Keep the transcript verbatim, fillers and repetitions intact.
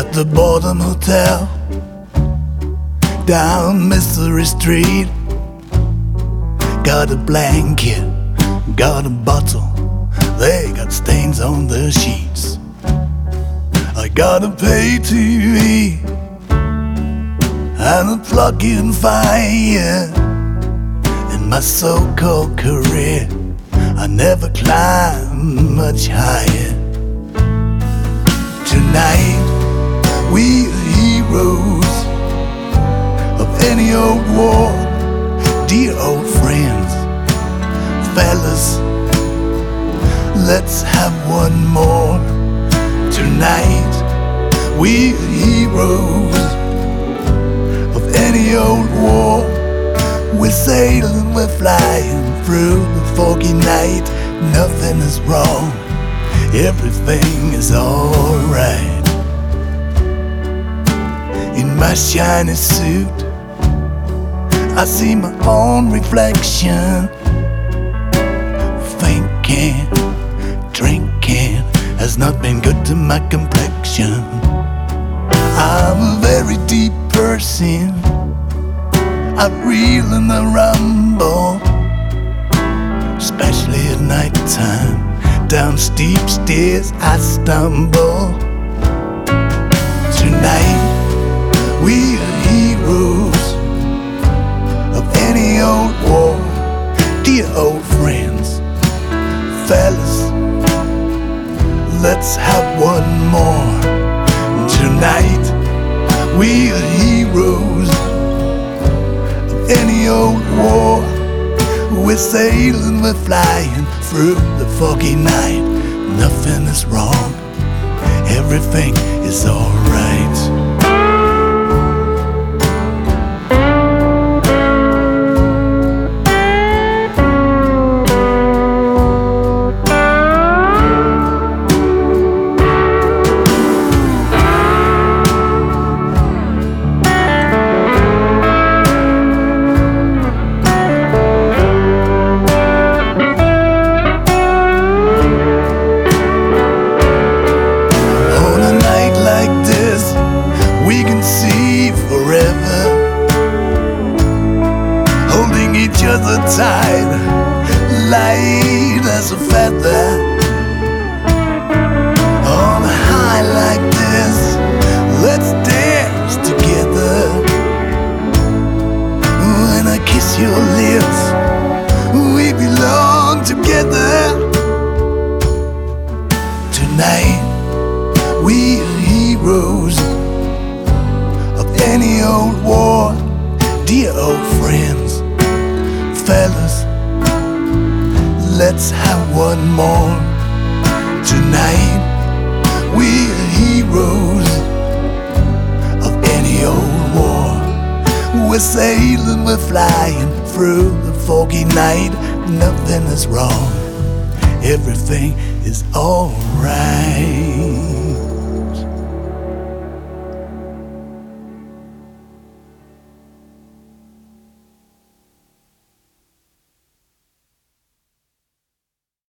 at the Boredom Hotel down Mystery Street. Got a blanket, got a bottle, they got stains on the sheets. I got a pay T V and a plug-in fire. In my so-called career, I never climbed much higher. Tonight, we are heroes of any old war. Dear old friends, fellas, let's have one more. Tonight, we are heroes of any old war. We're sailing, we're flying through the foggy night. Nothing is wrong, everything is alright. In my shiny suit, I see my own reflection. Thinking, drinking has not been good to my complexion. I'm a very deep person, I reel and I rumble, especially at night time. Down steep stairs I stumble. Tonight, we are heroes of any old war. Dear old friends, fellas, let's have one more. Tonight, we are heroes of any old war. We're sailing, we're flying through the foggy night. Nothing is wrong, everything is alright. Each other tight, light as a feather. On a high like this, let's dance together. When I kiss your lips, we belong together. Tonight, we are heroes of any old war. Dear old friends, fellas, let's have one more. Tonight, we are heroes of any old war. We're sailing, we're flying through the foggy night. Nothing is wrong, everything is alright.